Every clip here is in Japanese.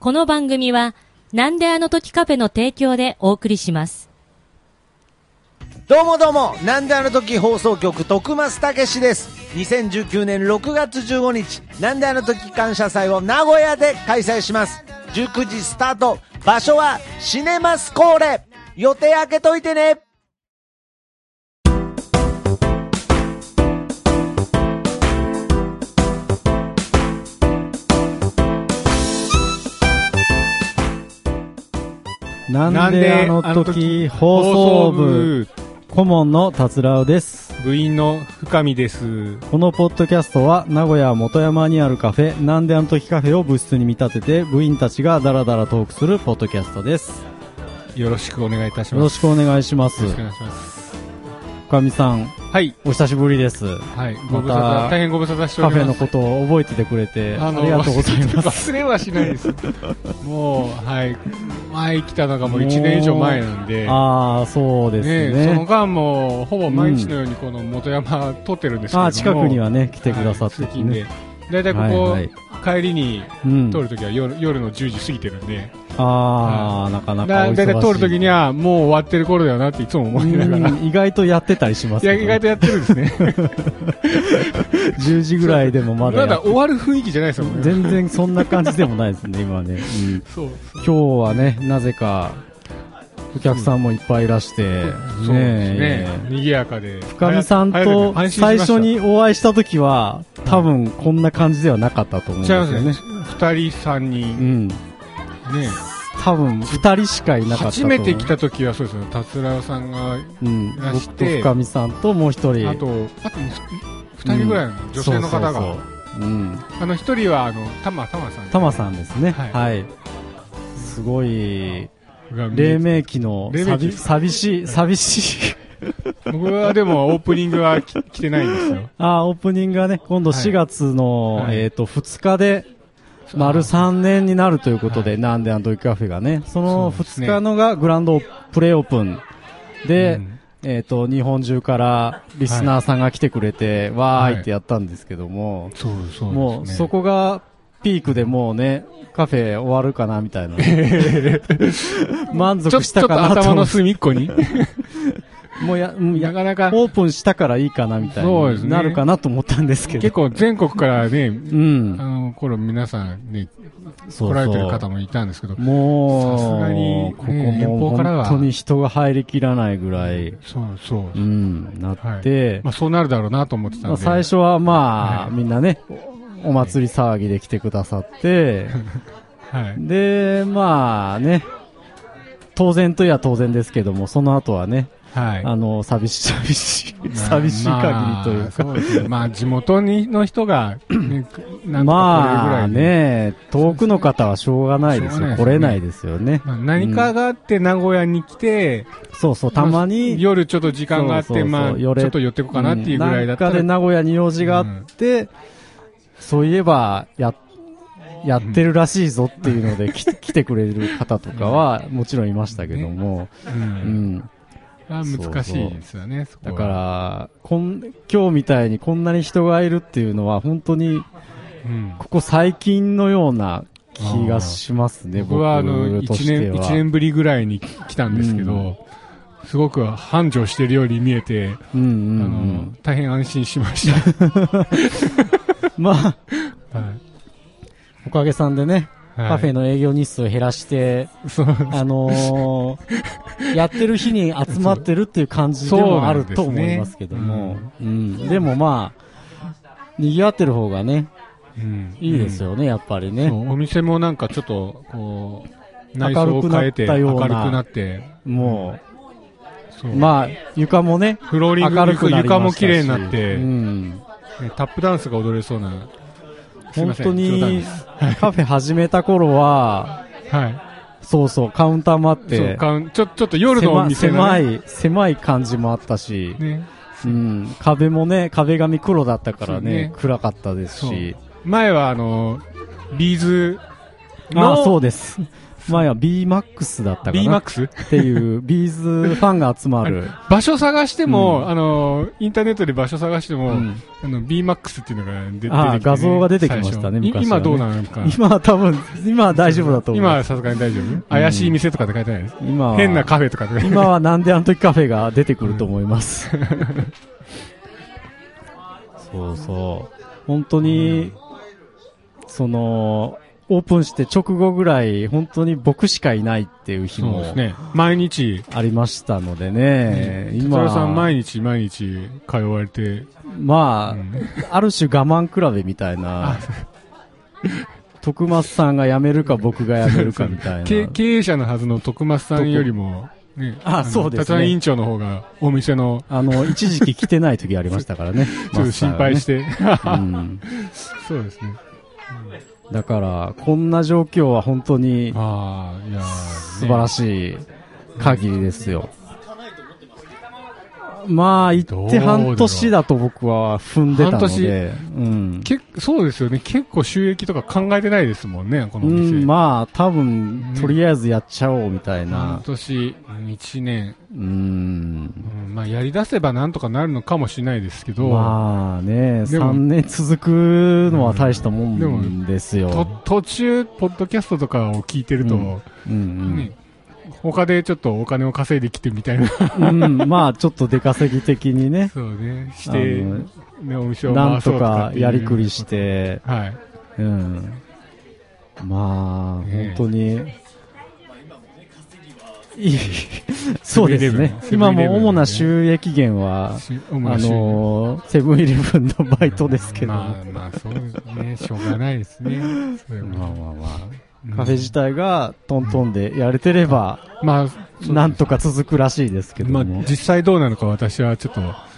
この番組はなんであの時カフェの提供でお送りします。 どうもどうも、なんであの時放送局徳増たけしです。2019年6月15日、なんであの時感謝祭を名古屋で開催します。19時スタート、場所はシネマスコーレ。予定開けといてね。 なんであの時放送部顧問の達郎です。 部員の深見です。 このポッドキャストは名古屋元山にあるカフェなんであの時カフェを部室に見立てて部員たちがダラダラトークするポッドキャストです。 よろしくお願いいたします。 よろしくお願いします。 よろしくお願いします。 深見さん、 はい、 お久しぶりです。 はい、 また大変ご無沙汰しております。 カフェのことを覚えててくれてありがとうございます。 忘れはしないです。もう、はい、前来たのがもう1年以上前なんで。 ああ、そうですね。 その間もほぼ毎日のようにこの元山撮ってるんですけども、 近くにはね来てくださって、 通勤でだいたいここ、はいはい、帰りに撮るときは夜の10時過ぎてるんで、 なかなかお忙しい。 だいたい撮るときにはもう終わってる頃だよなっていつも思いながら。 意外とやってたりしますね。 いや、意外とやってるんですね。 10時ぐらいでもまだ終わる雰囲気じゃないですよね。 全然そんな感じでもないですね、今ね。 そう今日はね、なぜかお客さんもいっぱいいらして、 そうですね。賑やかで。 深見さんと最初にお会いしたときは、多分こんな感じではなかったと思うんですよね。 2人、3人。ね、 多分2人しかいなかったと。 初めて来た時はそうですね、達郎さんがいらして、 深見さんともう一人、 あと2人ぐらいの女性の方が、1人はタマさん、 タマさんですね。はい。すごい黎明期の寂しい。 僕はでもオープニングは来てないんですよ。 オープニングはね、今度4月の2日で。丸3年になるということで、なんであの時カフェがね、その2日のがグランドプレオープンで、日本中からリスナーさんが来てくれて、わーいってやったんですけども、もうそこがピークでもうね、カフェ終わるかなみたいな。満足したかなと。 ちょっと頭の隅っこにもうなかなかオープンしたからいいかなみたいになるかなと思ったんですけど、 結構全国からね、頃皆さんね来られてる方もいたんですけど、 もうさすがにここも本当に人が入りきらないぐらい、なって、 そうなるだろうなと思ってたんで、 最初はみんなねお祭り騒ぎで来てくださって、で当然といえば当然ですけども、その後はね。寂しい限りというか、 そうですね。地元の人が、なんとか来れるぐらいね、遠くの方はしょうがないですよ。来れないですよね。 何かがあって名古屋に来て、 たまに、 夜ちょっと時間があって、ちょっと寄ってこうかなっていうぐらいだったら。 なんかで名古屋に用事があって、そういえば、やってるらしいぞっていうので来てくれる方とかはもちろんいましたけども、 難しいですよね。 だから今日みたいにこんなに人がいるっていうのは本当にここ最近のような気がしますね。 僕は1年ぶりぐらいに来たんですけど、すごく繁盛してるように見えて、大変安心しました。 おかげさんでね、カフェの営業日数を減らして、やってる日に集まってるっていう感じでもあると思いますけども、でも賑わってる方がね、いいですよね、やっぱりね。 お店もなんかちょっとこう内装を変えて明るくなって、 もう床もね、 フローリング明るくなりましたし、 床も綺麗になって、タップダンスが踊れそうな。 本当にカフェ始めた頃は、カウンターもあって、 ちょっと夜のお店の狭い感じもあったし、壁もね、壁紙黒だったからね、暗かったですし、 前はビーズそうです。前は B-MAX だったかな。 B-MAX? っていう、ビーズファンが集まる。 場所探しても、インターネットで場所探しても、B-MAX っていうのが出てきて、ね。 画像が出てきましたね、昔はね。 今どうなのか。 今は多分、今は大丈夫だと思う。 今はさすがに大丈夫、怪しい店とかって書いてないです。今は。変なカフェとかって書いてない。 今はなんであの時カフェが出てくると思います。そうそう。本当に、オープンして直後ぐらい、本当に僕しかいないっていう日も、 毎日ありましたのでね。 今さん毎日通われて、 まあ、ある種我慢比べみたいな。徳松さんが辞めるか僕が辞めるかみたいな。 経営者のはずの徳松さんよりも、ね、 そうですね。 立委員長の方がお店の一時期来てない時ありましたからね。 ちょっと心配して。そうですね。 だから、こんな状況は本当に、素晴らしい限りですよ。まあ、行って半年だと僕は踏んでたので。 そうですよね。結構収益とか考えてないですもんね、この店。 まあ、多分、とりあえずやっちゃおうみたいな。 半年、1年。まあ、やり出せばなんとかなるのかもしれないですけど。 まあね、3年続くのは大したもんですよ。 途中、ポッドキャストとかを聞いてると、他でちょっとお金を稼いできてみたいな。 まあちょっと出稼ぎ的にね。 そうね。して、お店をなんとかやりくりして。 はい。 まあ、本当に。そうですね。今も主な収益源は、セブンイレブンのバイトですけど。 まあそうですね。しょうがないですね。 まあ。カフェ自体がトントンでやれてれば、なんとか続くらしいですけども。 実際どうなのか私はちょっと、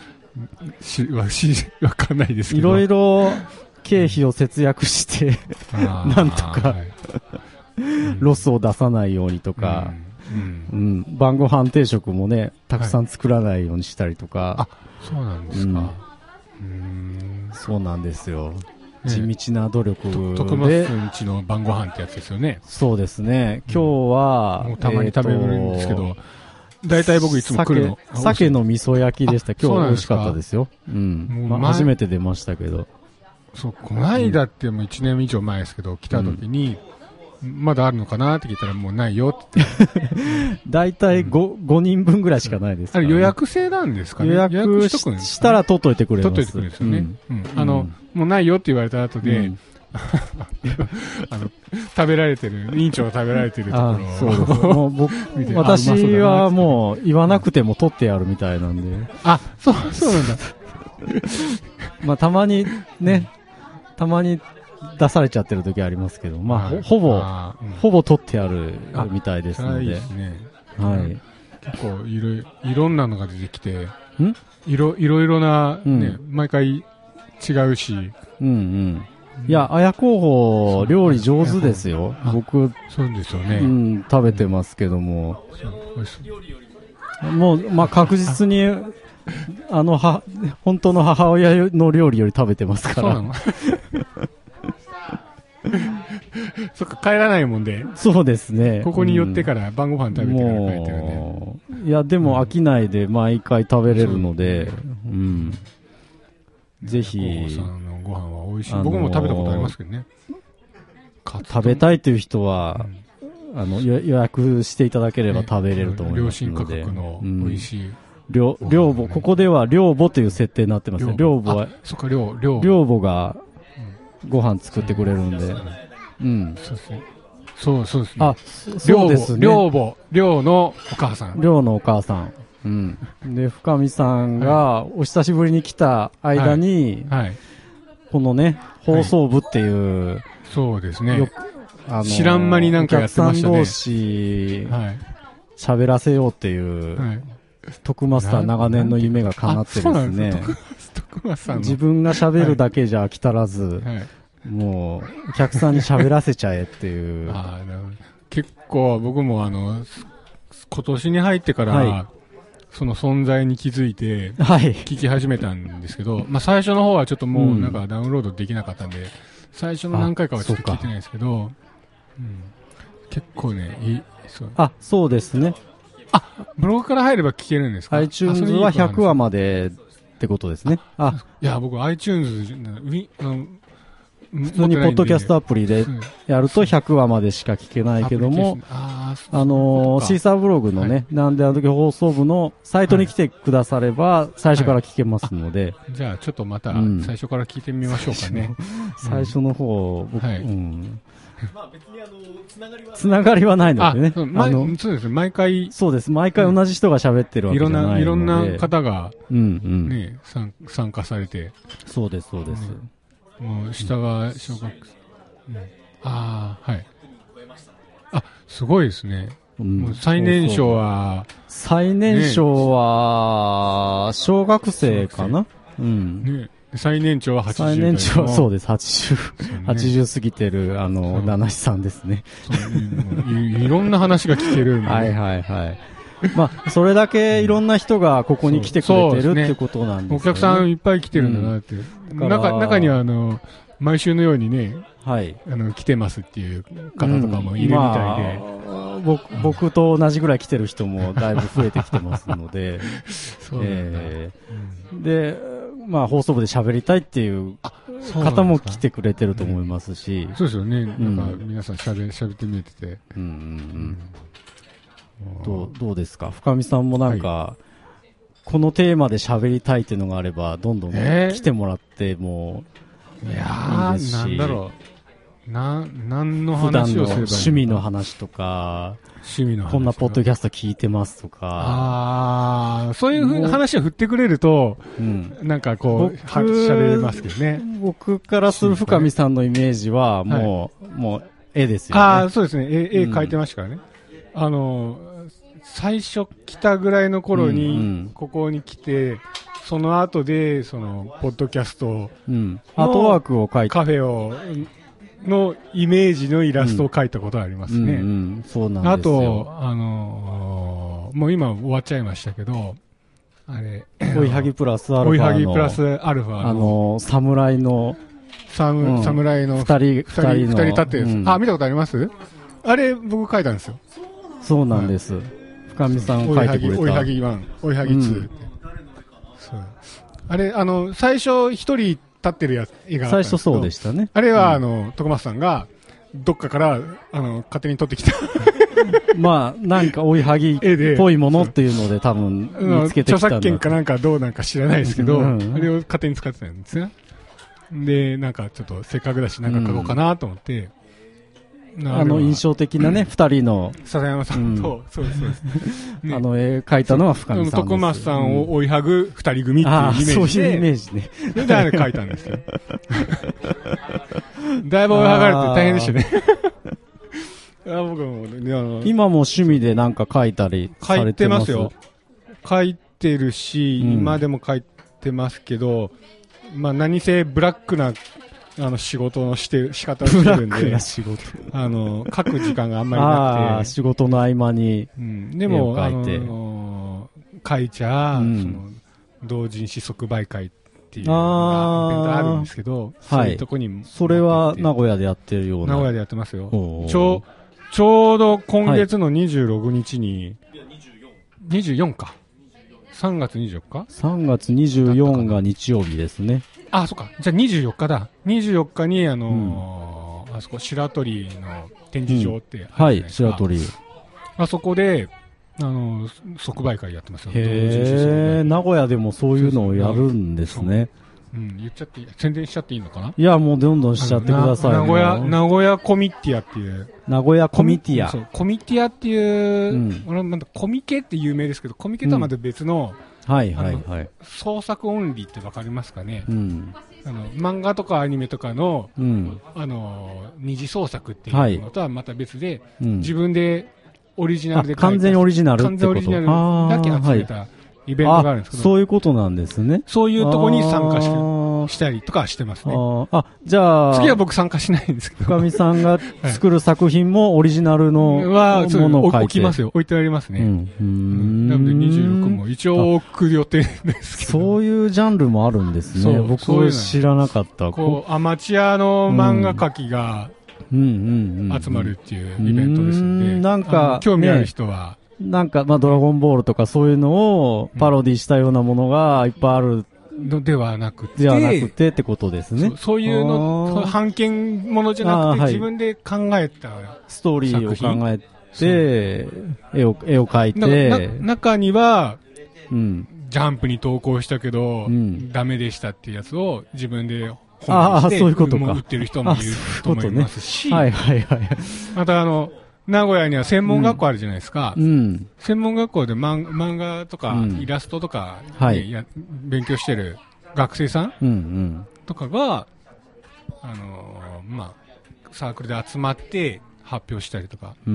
わかんないですけど。 いろいろ経費を節約して、なんとか、ロスを出さないようにとか、晩ご飯定食もね、たくさん作らないようにしたりとか。 そうなんですか。 そうなんですよ。地道な努力で。 徳松んちの晩ご飯ってやつですよね。 そうですね。今日は、 もうたまに食べるんですけど、大体僕いつも来るの。 鮭の味噌焼きでした。今日美味しかったですよ。初めて出ましたけど。 そう、この間ってもう1年以上前ですけど、来た時に、まだあるのかなって聞いたらもうないよって言って。 大体5人分ぐらいしかないです。 あれ予約制なんですかね。 予約したら取っといてくれます。 取っといてくれるんですよね。もうないよって言われた後で、食べられてる、委員長が食べられてるところを。 そうです。もう私はもう言わなくても取ってやるみたいなんで。 そうなんだ。 まあたまに出されちゃってる時ありますけど、まあ、ほぼ取ってあるみたいですので。 いいですね。 はい。 結構いろんなのが出てきて、いろいろな、ね、毎回違うし。 いや、綾候補、料理上手ですよ。僕、 そうですよね。 食べてますけども。もう、まあ、確実に、本当の母親の料理より食べてますから。そうなのそっか、帰らないもんで。 そうですね。 ここに寄ってから晩ご飯食べてから帰ってるね。 いや、でも飽きないで毎回食べれるので、ぜひ。 さんのご飯は美味しい。僕も食べたことありますけどね。 食べたいという人は、予約していただければ食べれると思いますので。 良心価格の美味しい。 寮母、ここでは寮母という設定になってますね。寮母は、寮母がご飯作ってくれるんで。 そうですね。 そうですね。 寮のお母さん。 寮のお母さん。で、深見さんがお久しぶりに来た間に、このね、放送部っていう、 そうですね。知らん間になんかやってましたね。 お客さん同士、喋らせようっていう、徳マスター長年の夢が叶ってですね。自分が喋るだけじゃ飽き足らず、もう、お客さんに喋らせちゃえっていう。 結構僕も今年に入ってから、その存在に気づいて、聞き始めたんですけど、まあ最初の方はちょっともうなんかダウンロードできなかったんで、最初の何回かはちょっと聞いてないですけど、 結構ね、 そうですね。 ブログから入れば聞けるんですか？ iTunes は100話までってことですね。 いや、僕 iTunes、 普通にポッドキャストアプリでやると100話までしか聞けないけども、シーサーブログのね、なんであの時放送部のサイトに来てくだされば、最初から聞けますので。 じゃあ、ちょっとまた、最初から聞いてみましょうかね。 最初の方、僕、まあ別につながりはないのでね。 そうですね、毎回。 そうです、毎回同じ人が喋ってるわけじゃないので。 いろんな方が、ね、参加されて。 そうです、そうです。 もう、下が小学はい。すごいですね。最年少は、 小学生かな？ 最年長は80代。 最年長はそうです、80過ぎてる、七七さんですね。 いろんな話が聞けるんで。 はいはいはい。まあ、それだけいろんんな人がここに来てくれてるってことなんですよね。 お客さんいっぱい来てるんだなって。中には毎週のようにね、来てますっていう方とかもいるみたいで。 僕と同じぐらい来てる人もだいぶ増えてきてますので。で、まあ放送部で喋りたいっていう方も来てくれてると思いますし。 そうですよね。なんか皆さん喋ってみえてて。 どうですか？深見さんもなんか、このテーマで喋りたいっていうのがあれば、どんどん来てもらってもいいですし。 なんだろう。何の話をすればいいのか。普段の趣味の話とか、こんなポッドキャスト聞いてますとか。 そういう話を振ってくれると、なんかこう、喋れますけどね。 僕からする深見さんのイメージは、もう、絵ですよね。 そうですね。絵描いてましたからね。最初来たぐらいの頃に、ここに来て、その後で、ポッドキャスト、 アートワークを描いて、 カフェのイメージのイラストを描いたことがありますね。 そうなんですよ。 あと、もう今終わっちゃいましたけど、あれ、 追いはぎプラスアルファの、 追いはぎプラスアルファの、 侍の、 侍の二人立ってる。見たことあります？あれ、僕書いたんですよ。 そうなんです。深見さん書いてくれた。 追いはぎ1、追いはぎ2。あれ、最初一人立ってる絵があったんですけど。 最初そうでしたね。 あれは、徳松さんが、どっかから、勝手に撮ってきた。 まあ、なんか追いはぎっぽいものっていうので多分見つけてきたんだ。 著作権かなんかどうなんか知らないですけど、あれを勝手に使ってたんですね。で、なんかちょっっとせっかくだし、なんか書こうかなと思って、 印象的なね、二人の。 笹山さんと、そうです。 絵描いたのは深見さんです。 徳松さんを追いはぐ二人組っていうイメージで。 そういうイメージね。 で、あれ描いたんですよ。だいぶ追いはがれて大変でしたね。僕も今も趣味でなんか描いたりされてます？ 描いてますよ。描いてるし、今でも描いてますけど、まあ何せブラックな仕事の仕方をしてるんで、書く時間があんまりなくて。 仕事の合間に。 でも、書いちゃ、同人誌即売会っていうのがイベントあるんですけど、そういうとこに。 それは名古屋でやってるような。 名古屋でやってますよ。ちょうど今月の26日に、24か。3月24日 ?3 月24が日曜日ですね。 そっか。じゃあ24日だ。24日に、あそこ、白鳥の展示場ってはい、白鳥。 あそこで、即売会やってますよ。 名古屋でもそういうのをやるんですね。 言っちゃっていい？宣伝しちゃっていいのかな？ いや、もうどんどんしちゃってください。 名古屋コミティアっていう。 名古屋コミティア。 そう、コミティアっていう、コミケって有名ですけど、コミケとはまた別の、創作オンリーってわかりますかね？漫画とかアニメとかの、二次創作っていうのとはまた別で、自分でオリジナルで完全にオリジナルってこと？ 完全オリジナルだけ集めたイベントがあるんですけど。 そういうことなんですね。 そういうとこに参加したりとかしてますね。 じゃあ。 次は僕参加しないんですけど。 深見さんが作る作品もオリジナルのものを書いて。 置きますよ。置いてありますね。なので26も一応置く予定ですけど。 そういうジャンルもあるんですね。僕知らなかった。 アマチュアの漫画描きが、 集まるっていうイベントですんで、 なんか興味ある人は、 なんかドラゴンボールとかそういうのをパロディしたようなものがいっぱいあるのではなくてってことですね。 そういうの、版権ものじゃなくて、自分で考えたストーリーを考えて、絵を描いて、 中には、ジャンプに投稿したけど、ダメでしたっていうやつを自分で本にして売ってる人もいると思いますし、また名古屋には専門学校あるじゃないですか。専門学校で漫画とかイラストとか、勉強してる学生さんとかが、サークルで集まって発表したりとか。そ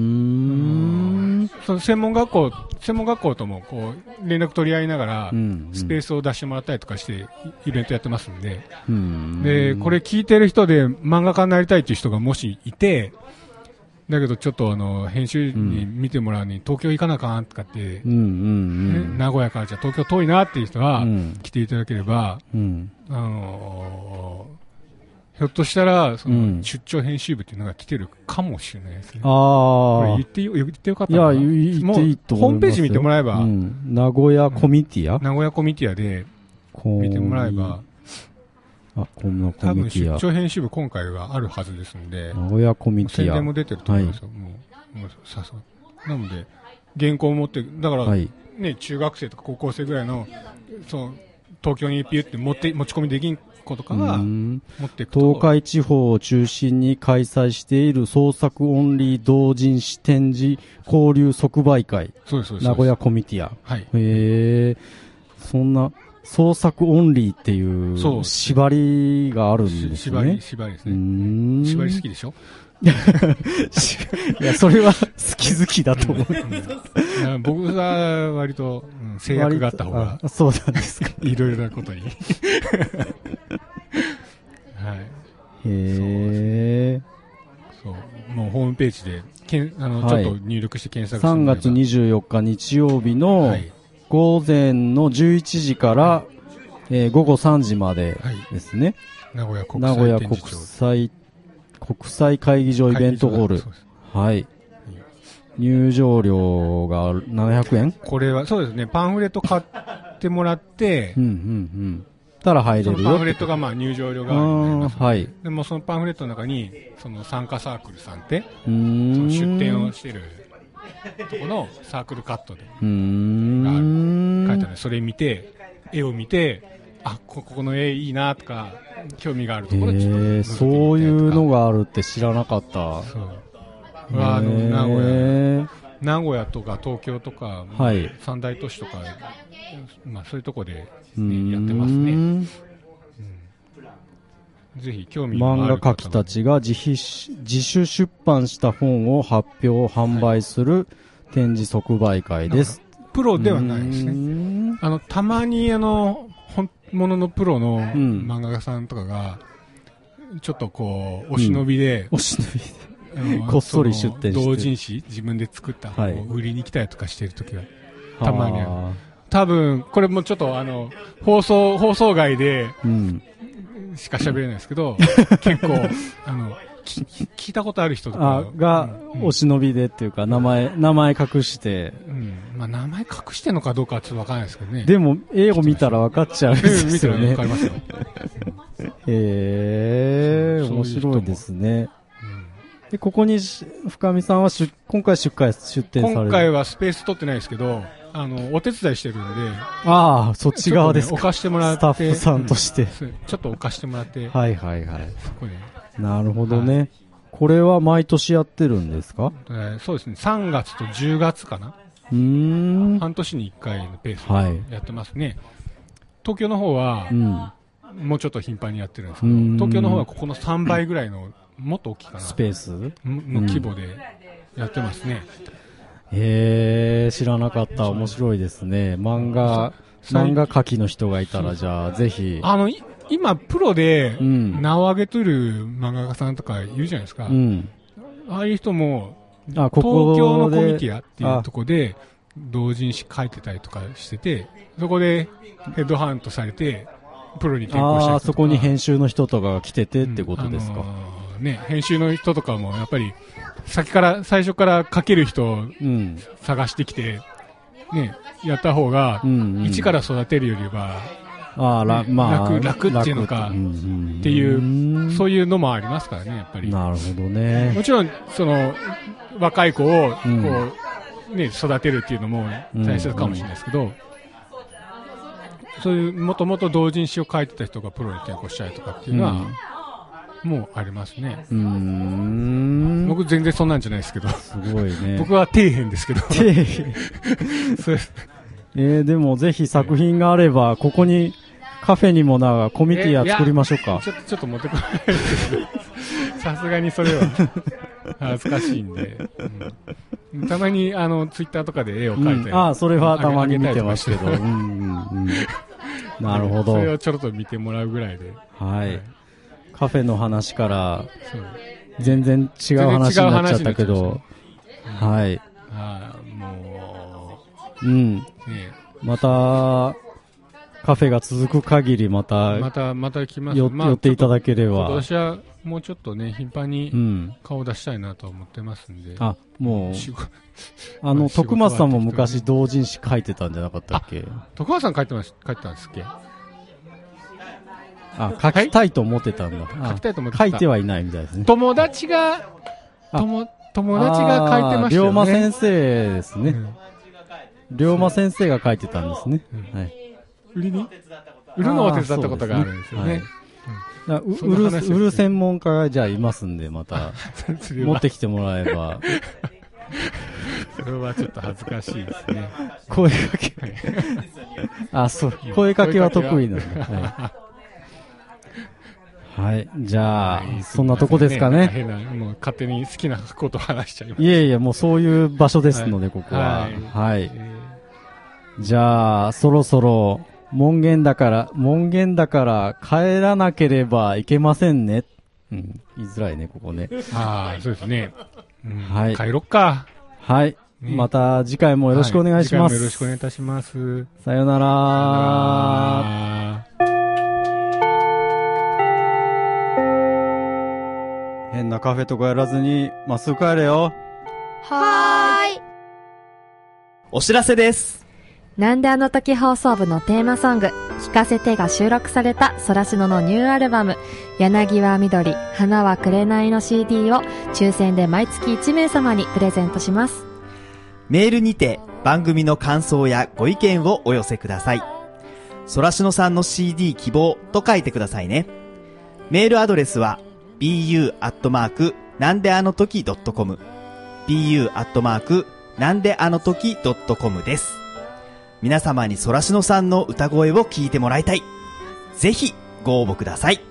の専門学校ともこう連絡取り合いながら、スペースを出してもらったりとかしてイベントやってますんで、で、これ聞いてる人で漫画家になりたいっていう人がもしいて、だけどちょっと編集に見てもらうに東京行かなあかんとかって、名古屋からじゃ東京遠いなっていう人は来ていただければ、ひょっとしたらその出張編集部っていうのが来てるかもしれないですね。これ言ってよかったかな。 いや、言っていいと思いますよ。 ホームページ見てもらえば、 名古屋コミティア名古屋コミティアで見てもらえば、多分出張編集部今回はあるはずですので、 名古屋コミティア宣伝も出てると思いますよ。もうさすが。なので、原稿を持って、だから、ね、中学生とか高校生ぐらいの、東京にピュって持ち込みできん子とかが、持っていくと。 東海地方を中心に開催している創作オンリー同人誌展示交流即売会。 そうです。 名古屋コミティア。 はい。 そんな、創作オンリーっていう縛りがあるんですね。 縛りですね。縛り好きでしょいや、それは好きだと思う。 僕は割と制約があった方が。 そうなんですか。 いろいろなことに。はい。そう。もうホームページで、ちょっと入力して検索して 3月24日日曜日の、午前の11時から、午後3時までですね。 名古屋国際会議場イベントホール。はい。入場料が700円？ これは、そうですね。パンフレット買ってもらって、 たら入れるよ。 そのパンフレットが入場料がはい。 でもそのパンフレットの中に、参加サークルさんって、出展をしてるとこのサークルカットで、書いてある。それ見て、絵を見て、ここの絵いいなとか、興味があるところでそういうのがあるって知らなかった。 名古屋とか東京とか、三大都市とか、そういうとこで、やってますね。ぜひ興味のある漫画家たちが自主出版した本を発表販売する展示即売会です。 プロではないですね。たまに本物のプロの漫画家さんとかが、ちょっとこう、お忍びで、 こっそり出展して。 同人誌自分で作った本を売りに来たりとかしてるときが、たまにある。多分、これもちょっと放送外で、しか喋れないですけど、結構、聞いたことある人とかが、お忍びでっていうか、名前隠して。 名前隠してんのかどうかはちょっとわからないですけどね。 でも、絵を見たら分かっちゃうんですよね。 見たら分かりますよ。 面白いですね。で、ここに、深見さんは今回出展される。 今回はスペース取ってないですけど、お手伝いしてるんで。 そっち側ですか。 置かしてもらって。 スタッフさんとして。 ちょっと置かしてもらって。 はい。そこで。なるほどね。これは毎年やってるんですか？ そうですね。3月と10月かな。半年に1回のペースでやってますね。東京の方は、もうちょっと頻繁にやってるんですけど、東京の方はここの3倍ぐらいの、もっと大きいかな。 スペースの規模でやってますね。 知らなかった。面白いですね。漫画描きの人がいたら、じゃあ、ぜひ。 今、プロで名を挙げとる漫画家さんとかいるじゃないですか。ああいう人も、東京のコミティアっていうところで、同人誌書いてたりとかしてて、そこでヘッドハントされて、プロに転向したりとか。 そこに編集の人とかが来ててってことですか。 ね、編集の人とかもやっぱり最初から書ける人を探してきて、ね、やった方が、一から育てるよりは、楽っていうのか、っていう、そういうのもありますからね、やっぱり。 なるほどね。 もちろん、若い子を、育てるっていうのも大切かもしれないですけど、そういう、もともと同人誌を書いてた人がプロに転向したりとかっていうのは、もうありますね。僕全然そんなんじゃないですけど。 すごいね。 僕は底辺ですけど。 底辺。そうです。でもぜひ作品があれば、ここにカフェにもコミュニティ作りましょうか。 ちょっと持ってこないですけど。さすがにそれは恥ずかしいんで。たまにツイッターとかで絵を描いて、 それはたまに見てますけど。なるほど。 それをちょろっと見てもらうぐらいで。 はい。カフェの話から全然違う話になっちゃったけど、はい。またカフェが続く限りまた来ます。 寄っていただければ。 今年はもうちょっとね頻繁に顔を出したいなと思ってますんで。 もう徳松さんも昔同人誌書いてたんじゃなかったっけ？ 徳松さん書いてたんですっけ？ 書きたいと思ってたんだ。 書きたいと思ってた。 書いてはいないみたいですね。 友達が書いてましたよね。 龍馬先生ですね。龍馬先生が書いてたんですね。 売るのを手伝ったことがあるんですよね。 売る専門家がじゃあいますんで、また持ってきてもらえば。 それはちょっと恥ずかしいですね。 声かけ。声かけは得意なんで。はい。じゃあ、そんなとこですかね。 もう勝手に好きなことを話しちゃいます。 いえいえ、もうそういう場所ですので、ここは。はい。じゃあ、そろそろ、門限だから帰らなければいけませんね。言いづらいね、ここね。 そうですね。 はい。 帰ろっか。 はい。また次回もよろしくお願いします。 次回もよろしくお願いいたします。 さよなら。変なカフェとかやらずに、まっすぐ帰れよ。 はーい。 お知らせです。 なんであの時放送部のテーマソング、聞かせてが収録されたソラシノのニューアルバム、柳は緑、花は紅の CD を抽選で毎月1名様にプレゼントします。 メールにて番組の感想やご意見をお寄せください。ソラシノさんの CD 希望と書いてくださいね。メールアドレスはbu@ なんであの時 .com bu@ なんであの時 .com です。皆様にソラシノさんの歌声を聞いてもらいたい。ぜひご応募ください。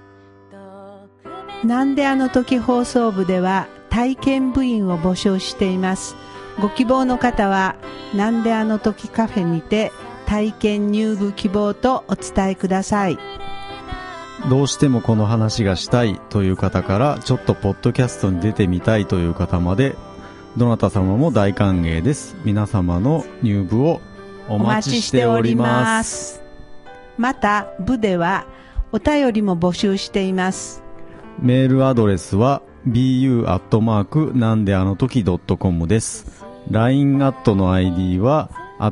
なんであの時放送部では体験部員を募集しています。ご希望の方はなんであの時カフェにて体験入部希望とお伝えください。 どうしてもこの話がしたいという方から、ちょっとポッドキャストに出てみたいという方まで、どなた様も大歓迎です。皆様の入部をお待ちしております。 また部ではお便りも募集しています。 メールアドレスは bu@ なんであの時 .com です。 LINE アットの ID は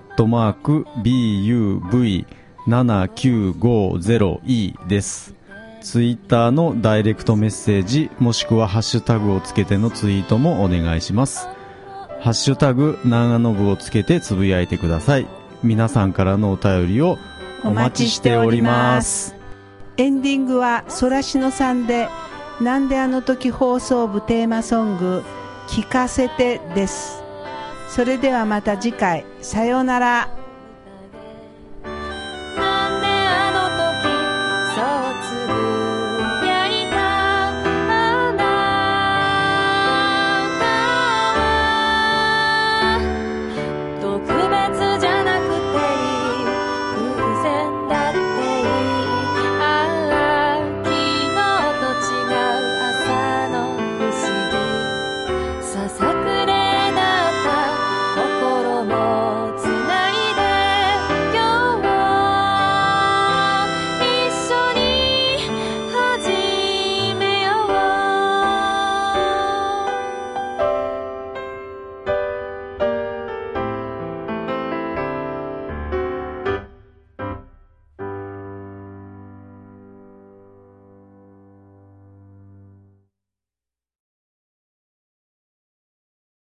@buv7950e です。ツイッターのダイレクトメッセージもしくはハッシュタグをつけてのツイートもお願いします。ハッシュタグ長野部をつけてつぶやいてください。皆さんからのお便りをお待ちしております。 エンディングはソラシノさんでなんであの時放送部テーマソング聞かせてです。それではまた次回、さようなら。